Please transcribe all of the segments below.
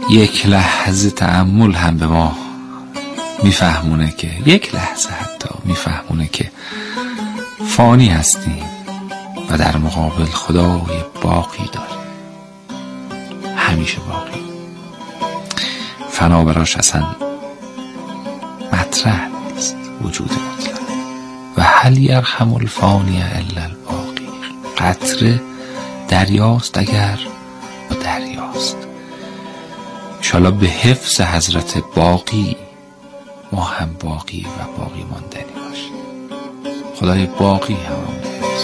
یک لحظه تأمل هم به ما میفهمونه که، یک لحظه حتی میفهمونه که فانی هستیم و در مقابل خدای باقی داریم، همیشه باقی. فنا براش اصلا مطرح نیست، وجود مطلق. و هل یرحم الفانی الا الباقی. قطره دریاست اگر دریاست. انشاءالله به حفظ حضرت باقی ما هم باقی و باقی ماندنی باشیم. خدای باقی همون حفظ.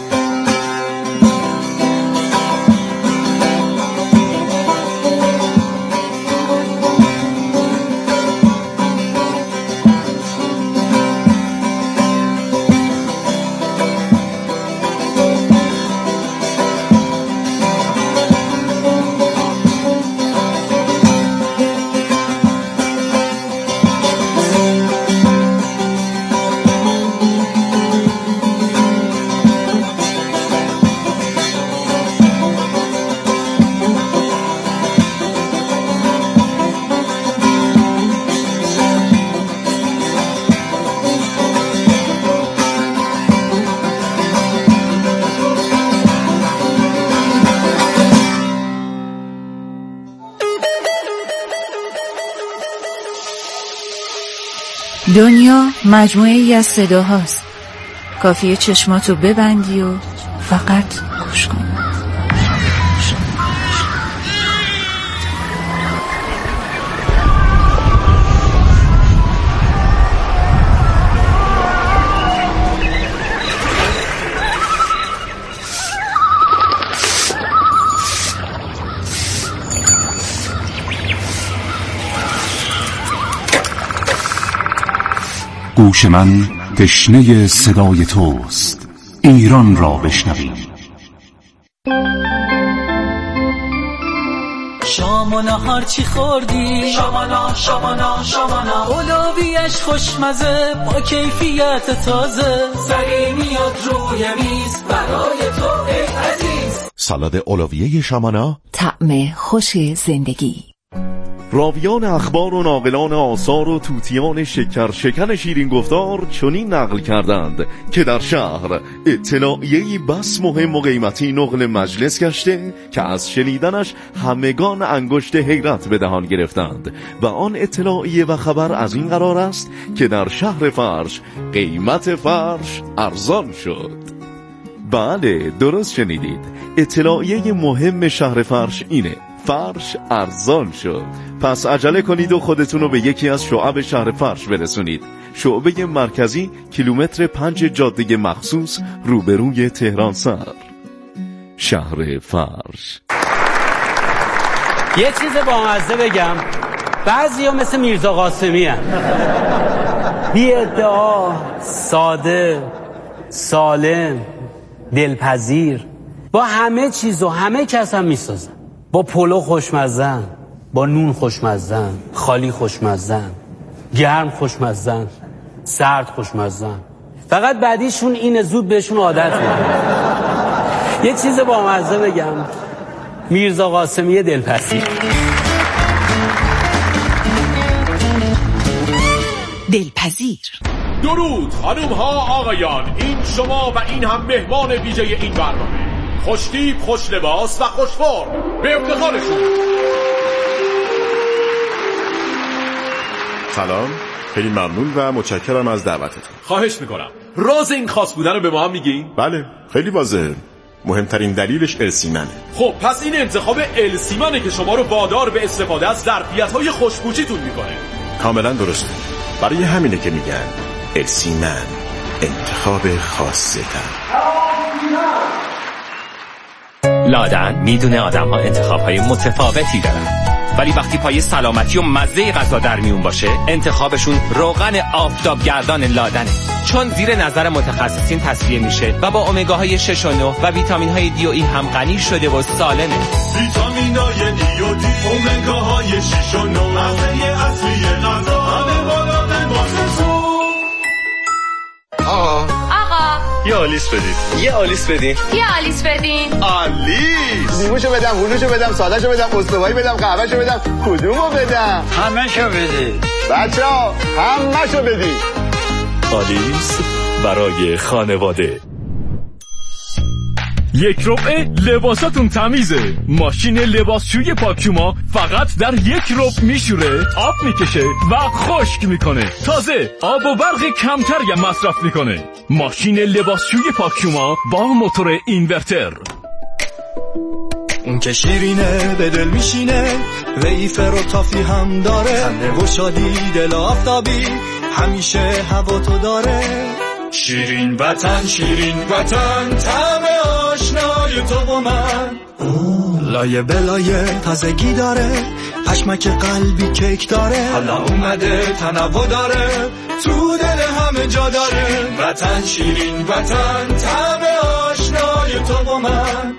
دنیا مجموعه‌ای از صداهاست. کافیه چشماتو ببندی و فقط گوش کن. گوش من تشنه صدای توست، ایران را بشنویم. شام و نهار چی خوردی؟ شامانا شامانا شامانا. اولویش خوشمزه با کیفیت تازه، سری میاد روی میز برای تو ای عزیز. سالاد اولویه شامانا، طعم خوش زندگی. راویان اخبار و ناقلان آثار و توتیان شکر شیرین گفتار چنین نقل کردند که در شهر اطلاعیه‌ای بس مهم و قیمتی نقل مجلس گشته که از شنیدنش همگان انگشت حیرت به دهان گرفتند و آن اطلاعیه و خبر از این قرار است که در شهر فرش قیمت فرش ارزان شد. بله، درست شنیدید، اطلاعیه مهم شهر فرش اینه: فرش ارزان شد. پس عجله کنید و خودتون رو به یکی از شعب شهر فرش برسونید. شعبه مرکزی کیلومتر 5 جاده مخصوص روبروی تهران سر. شهر فرش. یه چیز بامزه بگم، بعضی ها مثل میرزا قاسمی هست، بی ادعا، ساده، سالم، دلپذیر، با همه چیز و همه کس هم میسازن. با پلو خوشمزن، با نون خوشمزن، خالی خوشمزن، گرم خوشمزن، سرد خوشمزن. فقط بعدیشون اینه زود بهشون عادت میکنه. یه چیز بامزه بگم، میرزا قاسمی دلپذیر. دلپذیر. درود خانم ها آقایان، این شما و این هم مهمان ویژه این برنامه. خوشتیپ، خوش لباس و خوش فرم، به افتخارشون. سلام، خیلی ممنون و متشکرم از دعوتتون. خواهش میکنم. راز این خاص بودن رو به ما هم میگین؟ بله، خیلی واضحه. مهمترین دلیلش السیمنه. خب پس این انتخاب السیمنه که شما رو وادار به استفاده از ظرفیت‌های خوشبوشیتون میکنه. کاملا درسته. برای همینه که میگن السیمن انتخاب خاصه تر. لادن میدونه آدم ها انتخاب های متفاوتی دارن، ولی وقتی پای سلامتی و مزه غذا در میون باشه، انتخابشون روغن آفتابگردان لادنه، چون زیر نظر متخصصین تصفیه میشه و با امگاهای 6 و 9 و ویتامین‌های دی و ای هم غنی شده و سالمه. ویتامین‌های دی و دی، امگاهای 6 و 9، مغذی اصلی غذا، همه بالاتن واسه. آقا آلیس بدید. یه آلیس بدین. یه آلیس بدین. آلیس. لیموشو بدم، هلوشو بدم، سادهشو بدم، استوایی بدم، قهوهشو بدم، کدومو بدم؟ همه‌شو بدید. بچه‌ها همه‌شو بدید. آلیس برای خانواده. یک ربع لباساتون تمیزه. ماشین لباسشوی پاکیوما فقط در یک ربع میشوره، آب میکشه و خشک میکنه. تازه آب و برق کمتری هم مصرف میکنه. ماشین لباسشوی پاکیوما با موتور اینورتر. اون که شیرینه به دل میشینه، ویفر و تافی هم داره، خنده و شادی دل آفتابی همیشه هوا تو داره. شیرین وطن، شیرین وطن، طعم آشنای تو و من. لایه بلایه تازگی داره، پشمک قلبی کیک داره، حالا اومده تنوع داره، تو دل همه جا داره. وطن، شیرین وطن، طعم آشنای تو و من.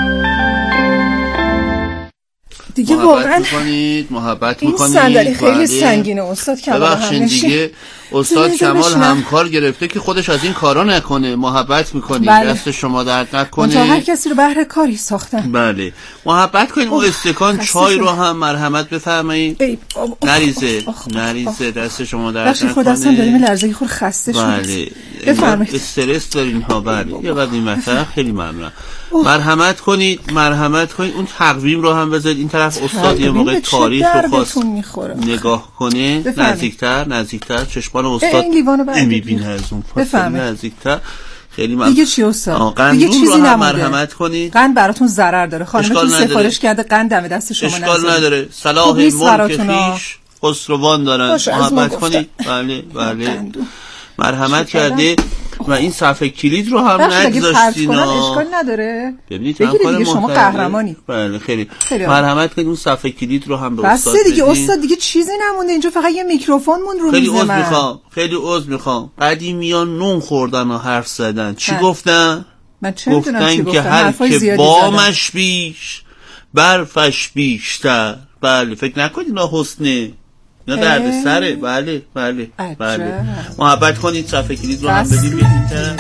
دیگه واقعا محبت این میکنید. صندلی خیلی سنگینه استاد کمال. ببخشید دیگه استاد کمال همکار گرفته که خودش از این کارا نکنه. محبت میکنید. بله. دست شما درد نکنه. تا هر کسی رو بهر کاری ساختن. بله محبت کنید. اون استکان چای رو هم مرحمت بفرمایید. نریزه دست شما درد نکنه. خود اصلا داریم لرزه خور خسته شد. بله بفرمایید. استرس دارین ها. بله یه قدر این مثلا خیلی ممنونم. مرحمت کنید. اون تقویم رو هم بذارید این طرف. استاد یه موقع تاریخ رو خواست نگاه کنه. نزدیکتر چشمان استاد نمیبینه از اون پاس. نزدیکتر. خیلی ممنون. دیگه چی استاد؟ دیگه چیزی نمونده. مرحمت کنید. قند براتون ضرر داره. خانمتون سفارش کرده قند دم دست شما نذاره. اشکال نداره. صلاح ملک خویش خسروان دارن. محبت کنید. بله مرحمت کرده. و این صفحه کلید رو هم نگذاشتین. اشکال نداره. ببینید دیگه شما قهرمانی. بله خیلی مرحمت کنید. اون صفحه کلید رو هم به استاد بدین. بس دیگه استاد دیگه چیزی نمونده اینجا، فقط یه میکروفون مون رو میز من. خیلی عذر میخوام. قدیمیان نون خوردن و حرف زدن. چی گفتن؟ من چه میدونم چی گفتن. هر که بامش بیش برفش بیشتر. بله فکر نکنید اینا حسنه، اینا درد سره. بله محبت کنید. صفحه کلید رو هم بدید بیدید.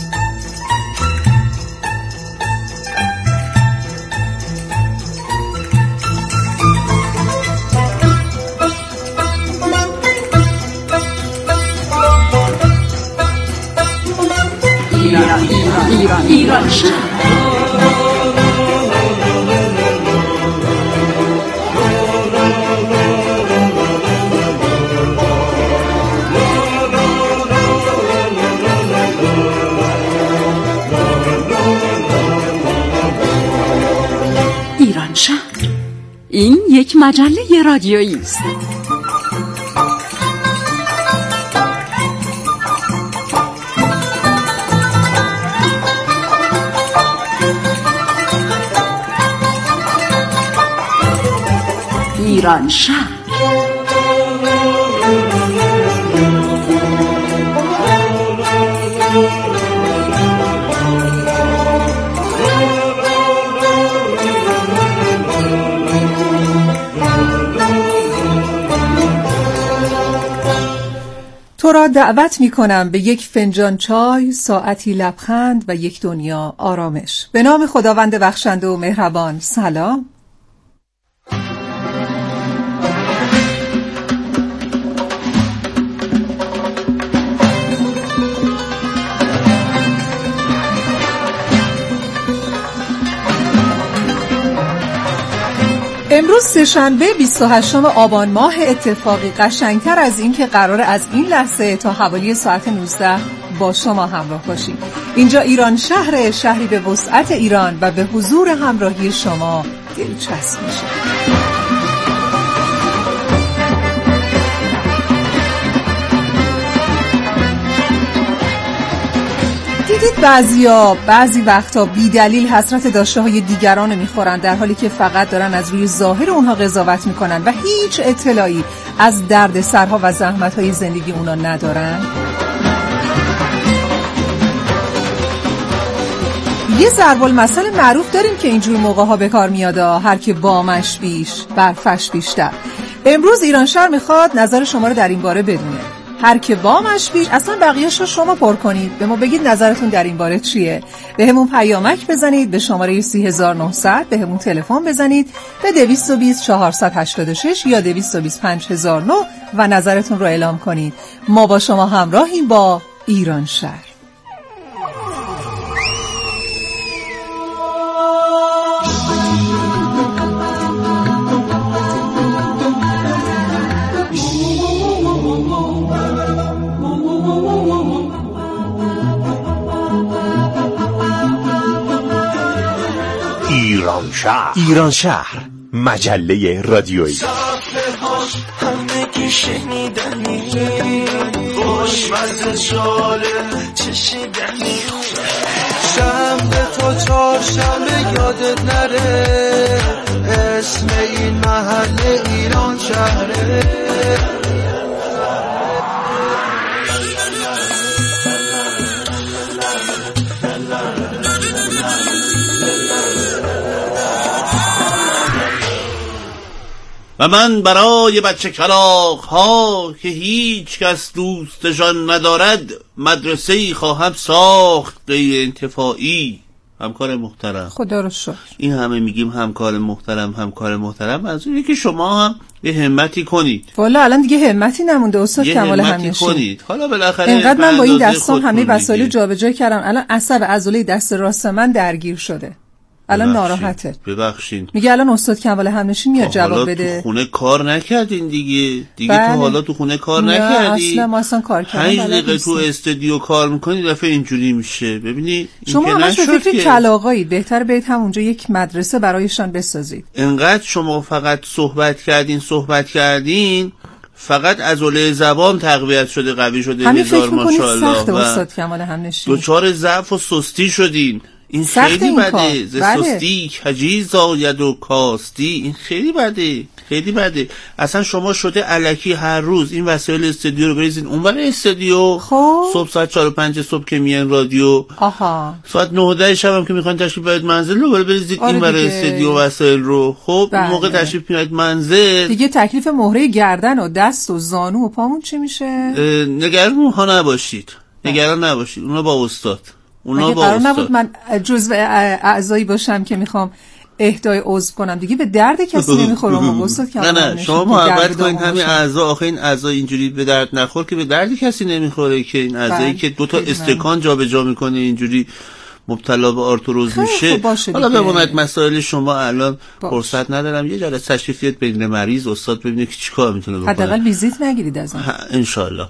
ایران شهر. ایران شهر. این یک مجله رادیویی است. ایران شهر. تو را دعوت می کنم به یک فنجان چای، ساعتی لبخند و یک دنیا آرامش. به نام خداوند بخشنده و مهربان. سلام. امروز سه‌شنبه 28 آبان ماه، اتفاقی قشنگتر از این که قراره از این لحظه تا حوالی ساعت 19 با شما همراه باشیم. اینجا ایران شهر، شهری به وسعت ایران و به حضور همراهی شما دلچسب میشه. دیدید بعضی وقتا بی دلیل حسرت داشته های دیگران رو میخورن، در حالی که فقط دارن از روی ظاهر اونها قضاوت میکنن و هیچ اطلاعی از درد سرها و زحمت های زندگی اونا ندارن. یه ضرب المثل معروف داریم که اینجور موقع ها به کار میاد، هر که بامش بیش برفش بیشتر. امروز ایران شهر میخواد نظر شما رو در این باره بدونه. هر که بامش بیش. اصلا بقیه‌شو شما پر کنید، به ما بگید نظرتون در این باره چیه. بهمون پیامک بزنید به شماره 30900، بهمون تلفن بزنید به 220 486 یا 220 5009 و نظرتون رو اعلام کنید. ما با شما همراهیم با ایران شهر. ایران شهر مجله رادیویی. صفحه‌هاش همگی شنیدنی، خوشمزه جالب چشیدنی، شمع تو چهارشنبه یادت نره، اسم این محله ایران شهره. و من برای بچه کلاغ ها که هیچ کس دوستشان ندارد مدرسه‌ای خواهم ساخت غیر انتفاعی. همکار محترم، خدا رو شکر. این همه میگیم همکار محترم از اونی که شما هم یه همتی کنید. والا الان دیگه همتی نمونده استاد کمال همنشین کنید. حالا بالاخره اینقدر من با این دستام همه وسایل جابجا کردم، الان عصب عضله دست راست من درگیر شده، الان ناراحته. ببخشید. میگه الان استاد کمال همنشین میاد جواب بده. تو خونه کار نکردین دیگه بله. تو حالا تو خونه کار نکردی. اصلا ما اصلا کار کردیم. 5 دقیقه تو استودیو کار میکنی دفعه اینجوری میشه. ببینی شما همش به فکر کلاغایی، بهتر برید همونجا یک مدرسه برایشان بسازید. انقدر شما فقط صحبت کردین فقط عضله زبان تقویت شده، قوی شده، هزار ماشاءالله. سخت استاد کمال همنشین. دچار ضعف و سستی شدین. این خیلی بده. سستی کجی زاید و کاستی، این خیلی بده. اصلا شما شده الکی هر روز این وسایل استودیو رو بریزین اونور استودیو. صبح ساعت 4 و 5 صبح که میان رادیو، ساعت 9 و 10 شب هم که میخواین تشریف بیارید منزل رو بریزید این ور استودیو وسایل رو. خب اون موقع تشریف میارید منزل دیگه تکلیف مهره گردن و دست و زانو و پامون چی میشه؟ نگران نباشید. اونا با استاد. اگه قرار نبود من جزو اعضایی باشم که میخوام اهدای عضو کنم، دیگه به درد کسی نمیخورم. استاد که نه شما محبت کنید همین اعضا. آخه این اعضا اینجوری به درد نخور که به درد کسی نمیخوره، که این اعضایی که 2 تا استکان جابجا میکنه اینجوری مبتلا به آرتروز میشه. حالا بماند مسائل شما الان فرصت ندارم، یه جلسه تشریفیت بین مریض استاد ببینه که چیکار میتونه بکنه. حداقل ویزیت نگیرید از من ان شاءالله.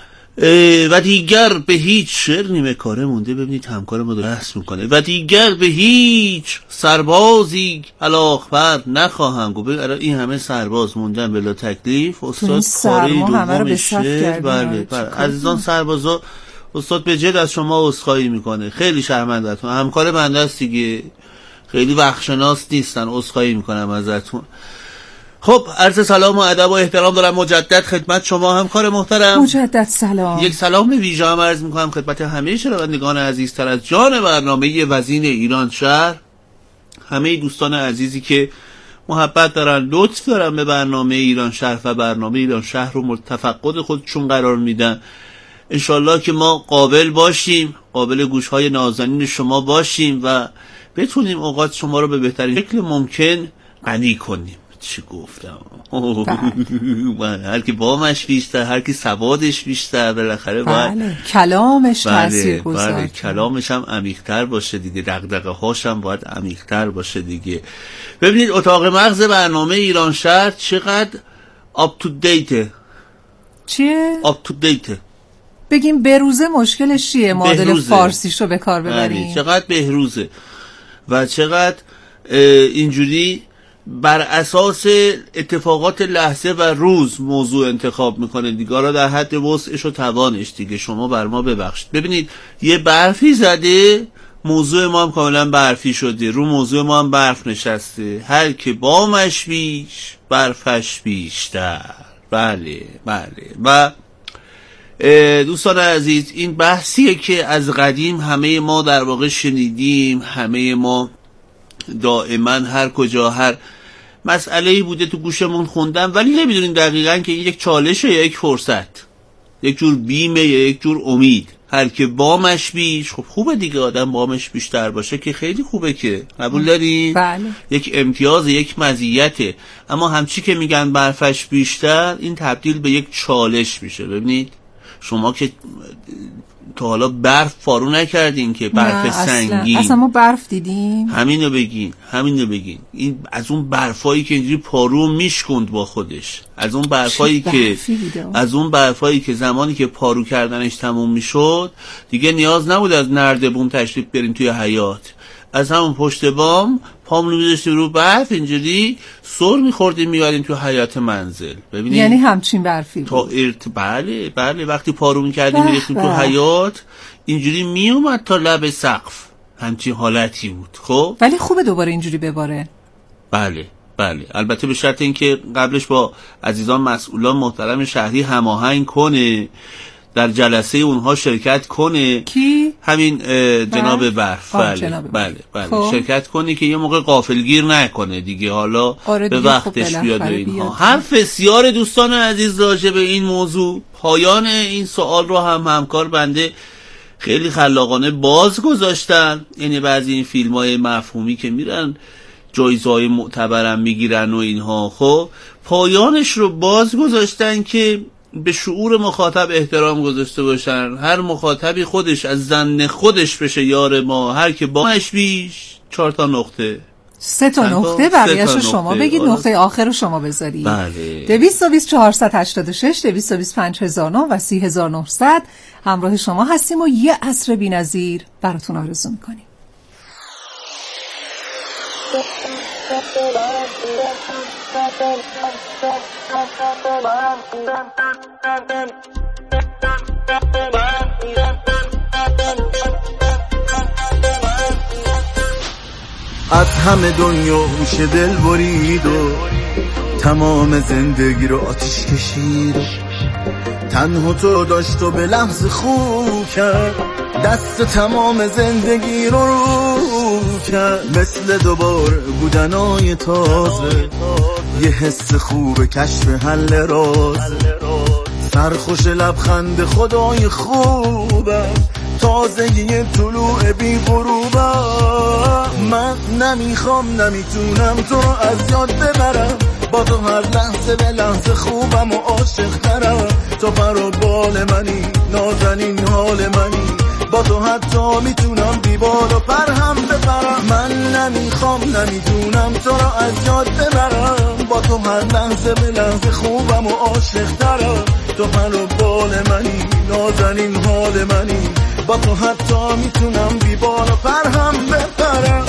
و دیگر به هیچ شعر نیمه کاره مونده. ببینید همکار ما درست میکنه. و دیگر به هیچ سربازی علاقبر نخواهم گفت. این همه سرباز موندن بلا تکلیف. استاد کاری دومشه. بله. عزیزان سربازا، استاد به جد از شما عذرخواهی میکنه، خیلی شرمنده‌تون. همکار بنده است دیگه، خیلی وقتشناس نیستن، عذرخواهی میکنم ازتون. خب عرض سلام و ادب و احترام دارم مجدد خدمت شما همکار محترم. مجدد سلام. یک سلام ویژه هم عرض میکنم خدمت همه شنوندگان عزیزتر از جان برنامه وزین ایران شهر، همه دوستان عزیزی که محبت دارن، لطف دارن به برنامه ایران شهر و برنامه ایران شهر رو تفقد خودشون قرار میدن. انشالله که ما قابل باشیم، قابل گوشهای نازنین شما باشیم و بتونیم اوقات شما رو به بهترین شکل ممکن غنی کنیم. چی گفتم؟ هر کی بامش بیشتر، هر کی سوادش بیشتر، بالاخره باید کلامش تاثیرگذار. بله کلامش هم عمیق‌تر باشه دیگه، دغدغه‌هاش هم باید عمیق‌تر باشه دیگه. ببینید اتاق مغز برنامه ایران شهر چقدر آپ تو دیته. چیه؟ آپ تو دیته. بگیم بهروزه مشکلش چیه؟ معادل فارسیشو به کار ببریم. چقدر بهروزه و چقدر اینجوری بر اساس اتفاقات لحظه و روز موضوع انتخاب میکنه دیگه، را در حد وسعش و توانش دیگه. شما بر ما ببخشید. ببینید یه برفی زده، موضوع ما هم کاملا برفی شده، رو موضوع ما هم برف نشسته. هر که بامش بیش برفش بیشتر. بله. و دوستان عزیز، این بحثیه که از قدیم همه ما در واقع شنیدیم، همه ما دائما هر کجا هر مسئله‌ای بوده تو گوشمون خوندم، ولی نمیدونیم دقیقاً که این یک چالشه یا یک فرصت. یک جور بیمه یا یک جور امید. هر که بامش بیش، خب خوبه دیگه، آدم بامش بیشتر باشه که خیلی خوبه، که قبول دارین؟ بله. یک امتیاز، یک مزیته. اما همچی که میگن برفش بیشتر، این تبدیل به یک چالش میشه. ببینید شما که تا حالا برف پارو نکردین که برف سنگین. اصلا ما برف دیدیم؟ همینو بگین. این از اون برفایی که اینجوری پارو میشکند با خودش، از اون برفایی که زمانی که پارو کردنش تموم میشد دیگه نیاز نبود از نردبون تشریف بریم توی حیاط، از همون پشت بام پامونو میذاشتیم رو برف، اینجوری سر میخوردیم میبریم تو حیاط منزل. ببینید یعنی همچین برفی بود. بله وقتی پارو میکردیم میرفتیم تو حیاط، اینجوری میومد تا لب سقف، همچین حالتی بود. خب ولی خوبه دوباره اینجوری بباره. بله البته به شرط اینکه قبلش با عزیزان مسئولان محترم شهری هماهنگ کنه، در جلسه اونها شرکت کنه. کی؟ همین جناب برف. بله خب. شرکت کنه که یه موقع غافلگیر نکنه دیگه، حالا به وقتش بیاد و اینها. حرف بسیار دوستان عزیز راجع به این موضوع. پایان این سوال رو هم همکار بنده خیلی خلاقانه باز گذاشتن. یعنی بعضی این فیلم‌های مفهومی که میرن جایزه‌های معتبرم میگیرن و اینها، خب پایانش رو باز گذاشتن که به شعور مخاطب احترام گذاشته باشن. هر مخاطبی خودش از ظن خودش بشه یار ما. هر که بامش بیش 4 تا نقطه، 3 تا نقطه، بقیه‌شو شما بگید، نقطه آخر رو شما بذارید. بله. 220 486 225 هزارنا و 30900 همراه شما هستیم و یه عصر بی‌نظیر براتون آرزو می‌کنیم. از همه دنیا هوش دل برید و تمام زندگی رو آتیش کشید، تنها تو داشت و به لحظ خوب کرد، دست تمام زندگی رو کرد، مثل دوباره بودنای تازه، یه حس خوب کشف حل راز، سرخوش لبخند خدای خوبم، تازه یه طلوع بی غروبم. من نمیخوام نمیتونم تو رو از یاد ببرم، با تو هر لحظه به لحظه خوبم و عاشق ترم، تو پر و بال منی، نازنین حال منی، با تو حتی میتونم دیوار و پر هم بپرم. من نمیخوام نمیتونم تو رو از یاد ببرم، با تو هر لحظه به لحظه خوبم و عاشق ترم، تو پر و بال منی، نازنین حال منی، با تو حتی میتونم دیوار و پر هم بپرم.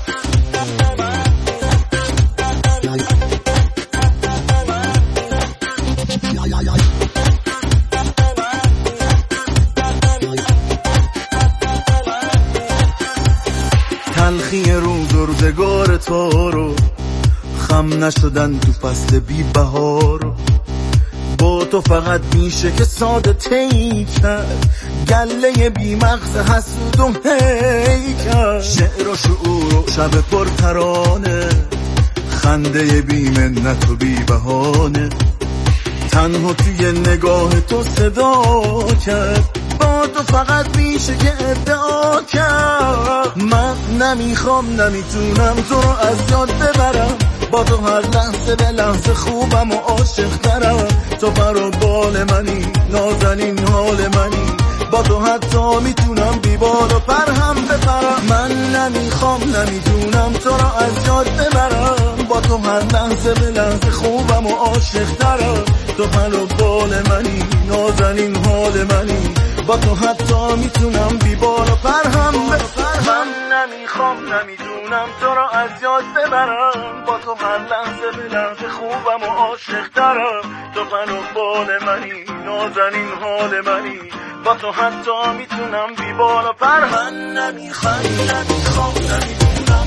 تلخی روز و روزگار تو رو، خم نشدن تو فصل بی بهار، با تو فقط میشه که ساده تی کرد، گله بی مغز حسود و هیکر، شعر و شعور و شب پر ترانه، خنده بی منت و بی بهانه، تنها توی نگاه تو صدا کرد، با تو فقط میشه که ادعا کرد. من نمیخوام نمیتونم تو رو از یاد ببرم، با تو هر لحظه به لحظه خوبم و عاشق ترم، تو پر و بال منی، نازنین حال منی، با تو حتی میتونم دیوار و پر هم بپرم. من نمیخوام نمیتونم تو رو از یاد ببرم، با تو هر لحظه به لحظه خوبم و عاشق ترم، تو پر و بال منی، نازنین حال منی، با تو حتی میتونم دیوار و پر هم بپرم. من نمیخوام نمیتونم تو رو از یاد ببرم، با تو هر لحظه به لحظه خوبم و عاشق ترم، تو پر و بال منی، نازنین حال منی، با تو حتی میتونم دیوار و پر. من نمیخوام نمیتونم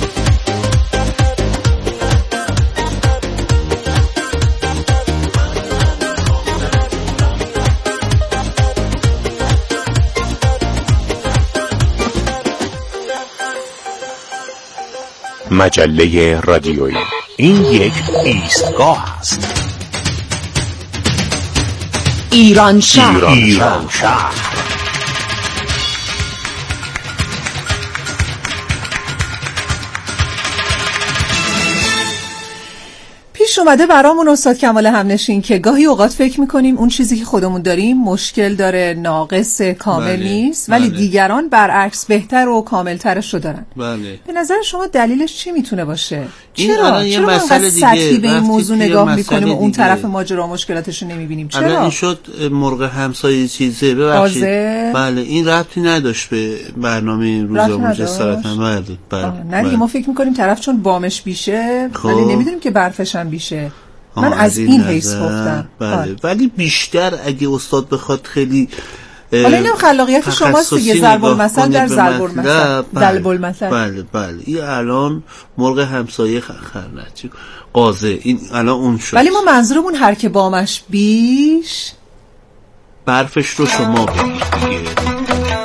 مجله رادیویی، این یک ایستگاه است. ایران شهر. پیش اومده برامون استاد کمال همنشین که گاهی اوقات فکر میکنیم اون چیزی که خودمون داریم مشکل داره، ناقص، کامل نیست، ولی دیگران برعکس بهتر و کاملترش رو دارن. به نظر شما دلیلش چی میتونه باشه؟ چرا ما سطحی به این موضوع نگاه میکنیم و اون طرف ماجرا مشکلاتش رو نمیبینیم؟ چرا؟ این شد مرغ همسایه چیزه. ببخشید. بله این ربطی نداشت به برنامه امروز آموزش جسارت. نه دیگه ما فکر میکنیم طرف چون بامش بیشه ولی نمیدونیم که برفش هم بیشه. من از این حیث گفتم. بله ولی بیشتر اگه استاد بخواد خیلی حالا اینم خلاقیت شماست دیگه، ضرب المثل در ضرب المثل. بله این الان مرغ همسایه خرنچی قازه، این الان اون شد. ولی ما منظورمون هر که بامش بیش برفش رو شما بگید دیگه.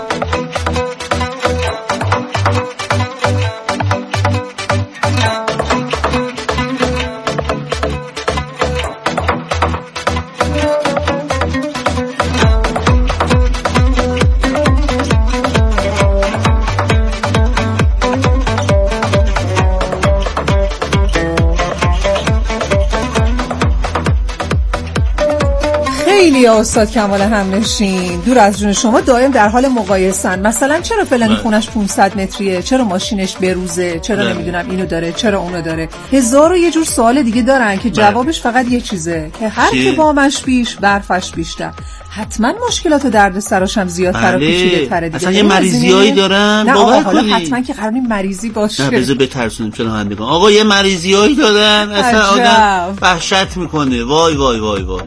خیلی استاد کمال همنشین دور از جون شما دائم در حال مقایسن. مثلا چرا فلانی خونش 500 متریه، چرا ماشینش بروزه، چرا نمیدونم اینو داره، چرا اونو داره. هزار و یه جور سوال دیگه دارن که جوابش فقط یه چیزه که هر که بامش بیش برفش بیشتر. حتما مشکلات و دردسراش هم زیادتر و پیچیده‌تره دیگه. اصلا یه مریضیایی دارن. نه حالا حتما که قرار مریضی باشه. نه بذار بترسونیم شنوندگان. آقا یه مریضیایی دارن اصلا آدم وحشت میکنه. وای وای وای وای.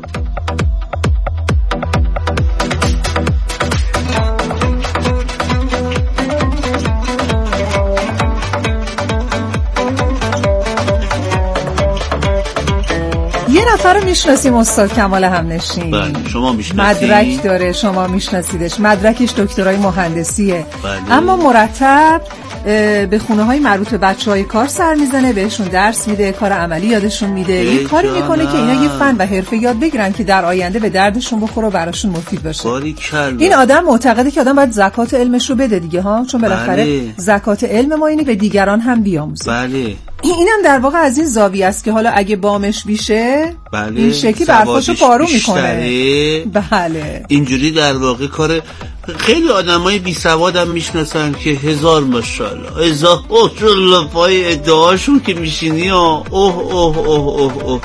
یه نفر رو میشناسیم استاد کمال همنشین. بله شما میشناسید. مدرک داره، شما میشناسیدش. مدرکش دکترای مهندسیه. اما مرتب به خونه های مربوط به بچهای کار سر میزنه، بهشون درس میده، کار عملی یادشون میده، یه کاری میکنه که اینا یه فن و حرفه یاد بگیرن که در آینده به دردشون بخوره و براشون مفید باشه. این آدم معتقده که آدم باید زکات علمش رو بده دیگه ها، چون بالاخره زکات علم ما اینه به دیگران هم بیاموزه. بله اینم در واقع از این زاویه است که حالا اگه بامش بیشه این شکلی برفاشو پارو میکنه. بله اینجوری در واقع کار. خیلی آدمای بی سوادم میشناسن که هزار ماشاءالله ماشاءالله پای ادعاشون که میشینی اوه اوه اوه اوه اوه.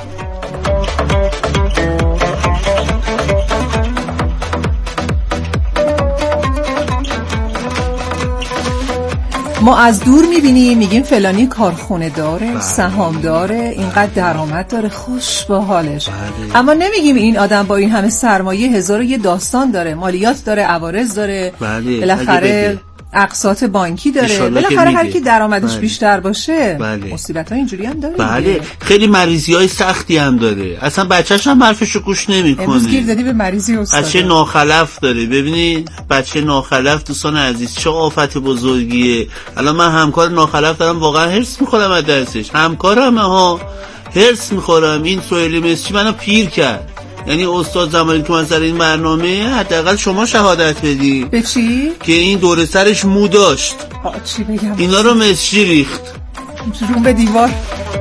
ما از دور میبینیم میگیم فلانی کارخونه داره، سهام داره، اینقدر درآمد داره، خوش با حالش. اما نمیگیم این آدم با این همه سرمایه هزار و یه داستان داره، مالیات داره، عوارض داره، بالاخره اقساط بانکی داره، بالاخره هر کی درآمدش بیشتر باشه مصیبت‌ها اینجوری هم داره. بله خیلی مریضی‌های سختی هم داره. اصلا بچه‌ش هم حرفشو گوش نمی‌کنه. امروز گیر دادی به مریضی استاد. بچه ناخلف داره. ببینید بچه ناخلف دوستان عزیز چه آفت بزرگیه. الان من همکار ناخلف دارم، واقعا هرس می‌خورم از درسش. همکارم ها هرس می‌خورم. این سهیل مسچی منو پیر کرد. یعنی استاد زمانی که من سر این برنامه حداقل شما شهادت بدی. به چی؟ که این دور سرش مو داشت. چی بگم؟ اینا رو مسچی ریخت جون به دیوار.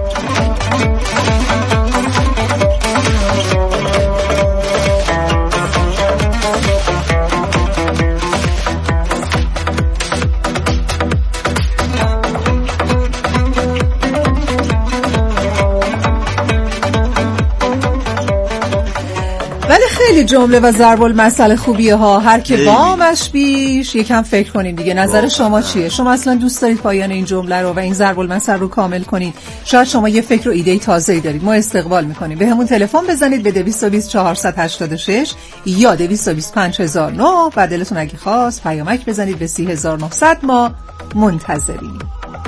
خیلی جمله و ضرب المثل خوبیه ها. هر که بامش بیش. یکم فکر کنین دیگه. نظر شما چیه؟ شما اصلا دوست دارید پایان این جمله رو و این ضرب المثل رو کامل کنین؟ شاید شما یه فکر و ایده تازه‌ای دارید. ما استقبال می‌کنیم. بهمون تلفن بزنید به 220 486 یا 220 5009 و دلتون اگه خواست پیامک بزنید به 30900. ما منتظریم.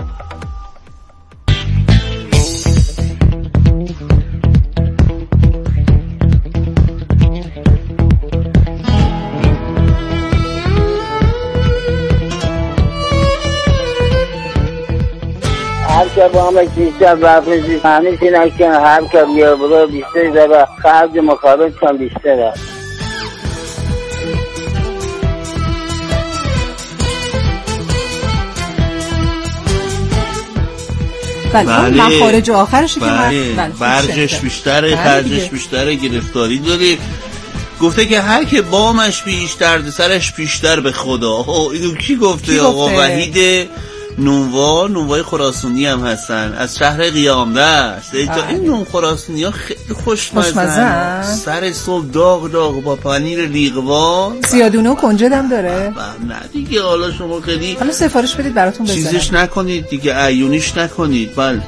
هر که با همه بیشتر برفشی همه چی نکن. هر که بیار برو بیشتر داره خرج مخارج کن بیشتره. بله مخارج آخرش که برجش بیشتره، خرجش بیشتره، گرفتاری داری. گفته که هر که بامش بیشتر سرش بیشتر به خدا. اینو کی گفته؟ آقا وحید نونوای خراسانی هم هستن از شهر قیامدست. این نون خراسانی ها خیلی خوشمزه، سر صبح داغ با پنیر لیقوان، زیادونه و کنجد هم داره. نه دیگه حالا شما خیلی حالا سفارش بدید براتون بزنم، چیزش نکنید دیگه، عیونیش نکنید. بله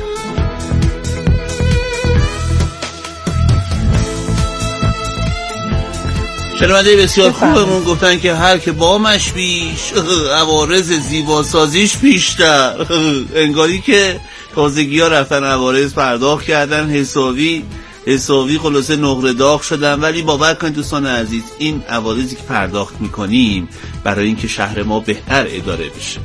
شنونده بسیار خوبمون گفتن که هر که بامش بیش عوارض زیباسازیش بیشتر. انگاری که تازگی ها رفتن عوارض پرداخت کردن، حسابی خلاصه نقره داغ شدن. ولی باور کنید دوستان عزیز، این عوارضی که پرداخت میکنیم برای اینکه شهر ما بهتر اداره بشه.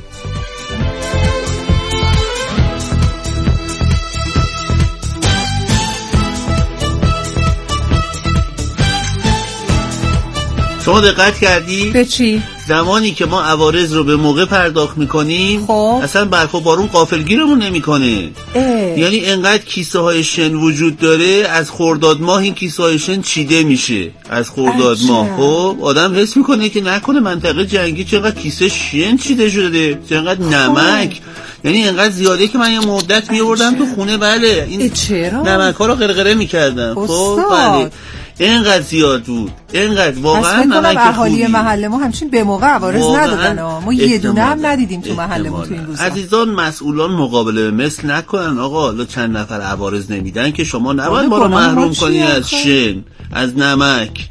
شما دقت کردی؟ به چی؟ زمانی که ما عوارض رو به موقع پرداخت میکنیم اصلا برف و بارون غافلگیرمون نمیکنه. یعنی انقدر کیسه های شن وجود داره، از خرداد ماه این کیسه های شن چیده میشه. از خرداد ماه خب آدم حس میکنه که نکنه منطقه جنگی چقدر کیسه شن چیده شده، چقدر نمک. یعنی انقدر زیاده که من یه مدت میوردم تو خونه. بله این نمک ها رو قرقره میکردم. خب بله اینقدر زیاد بود، اینقدر واقعا نمک خوبی. اهالی محله ما همچین به موقع عوارض ندادن. ما یه دونه هم ندیدیم تو محلمون تو این روزا. عزیزان مسئولان مقابله مثل نکنن. آقا حالا چند نفر عوارض نمیدن که شما نباید ما رو محروم کنی از شن، از نمک.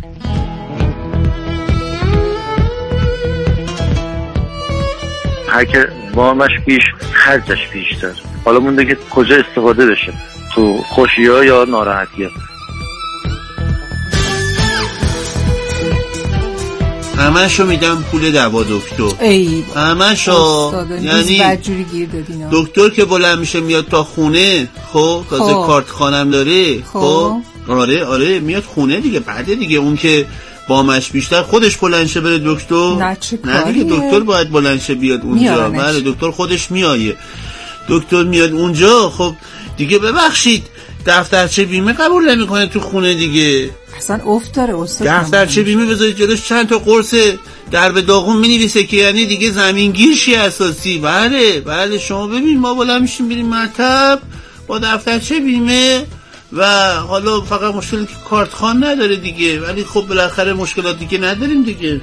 هر که وامش بیش خرجش بیشتر. حالا مونده که کجا استفاده بشه، تو خوشی‌ها یا ناراحتی‌ها. همشو میدم پول دوا دکتر. همشو. یعنی دکتر که بلند میشه میاد تا خونه. خب تازه کارت خانم داره. خب آره میاد خونه دیگه. بعد دیگه اون که بامش بیشتر خودش بلند شه بره دکتر. نه دیگه دکتر باید بلند شه بیاد اونجا. بله دکتر خودش میایه. دکتر میاد اونجا. خب دیگه ببخشید دفترچه بیمه قبول نمیکنه تو خونه دیگه. اصلا افت داره استاد. دفترچه بیمه بذارید جلوش چند تا قرص در به داغون می‌نویسه که یعنی دیگه زمینگیرشی اساسی. بله شما ببین ما بالا میشیم بریم مطب با دفترچه بیمه و حالا فقط مشکلی که کارت خان نداره دیگه، ولی خب بالاخره مشکلات دیگه نداریم دیگه.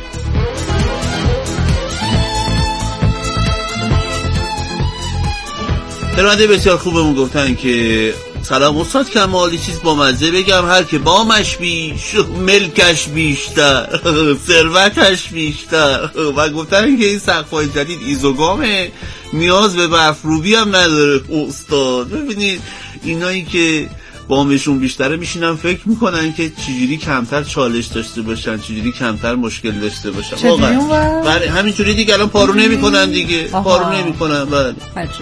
شنونده بسیار خوبمون گفتن که سلام استاد کمالی، چیز با مزه بگم. هر که بامش بیش ملکش بیشتر، ثروتش بیشتر. و گفتن که این سقف‌های جدید ایزوگامه، نیاز به برفروبی هم نداره استاد. ببینید اینایی که بامشون بیشتره میشینن فکر میکنن که چجوری کمتر چالش داشته باشن، چجوری کمتر مشکل داشته باشن. واقعا بله همینجوری دیگه الان پارو نمیکنن دیگه. پارو نمیکنن. بله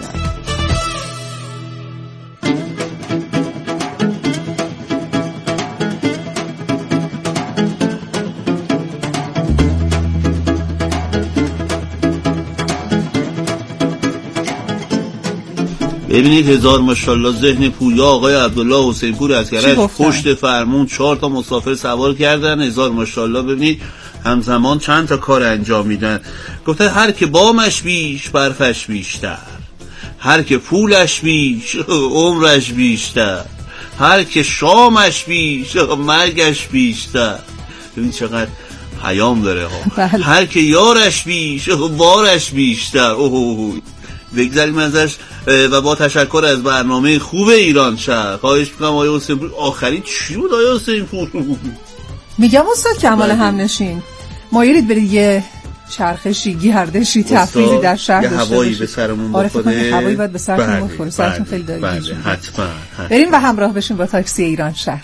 ببینید هزار ماشاءالله ذهن پویا آقای عبدالله حسین پور از کرج پشت فرمون 4 تا مسافر سوار کردن. هزار ماشاءالله. ببینید همزمان چند تا کار انجام میدن. گفته هر که بامش بیش برفش بیشتر، هر که پولش بیش عمرش بیشتر، هر که شامش بیش مرگش بیشتر. ببین چقدر پیام داره ها. هر که یارش بیش بارش بیشتر. بگذاریم ازش و با تشکر از برنامه خوب ایران شهر. خواهش میکنم آقای حسین پور. آخری چی بود آقای حسین پور؟ میگم استاد کمال همنشین مایلید برید یه چرخشی گردشی تفریحی در شهر داشته باشید. هوایی به سرمون بخوره. هوایی باید به سرتون بخوره. سرتون خیلی داره. بله حتما. بریم و همراه بشیم با تاکسی ایران شهر.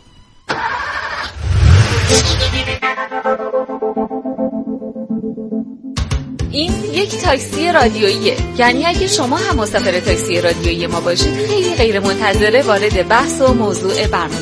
این یک تاکسی رادیوییه، یعنی اگه شما هم مسافر تاکسی رادیویی ما باشید خیلی غیر منتظره وارد بحث و موضوع برنامه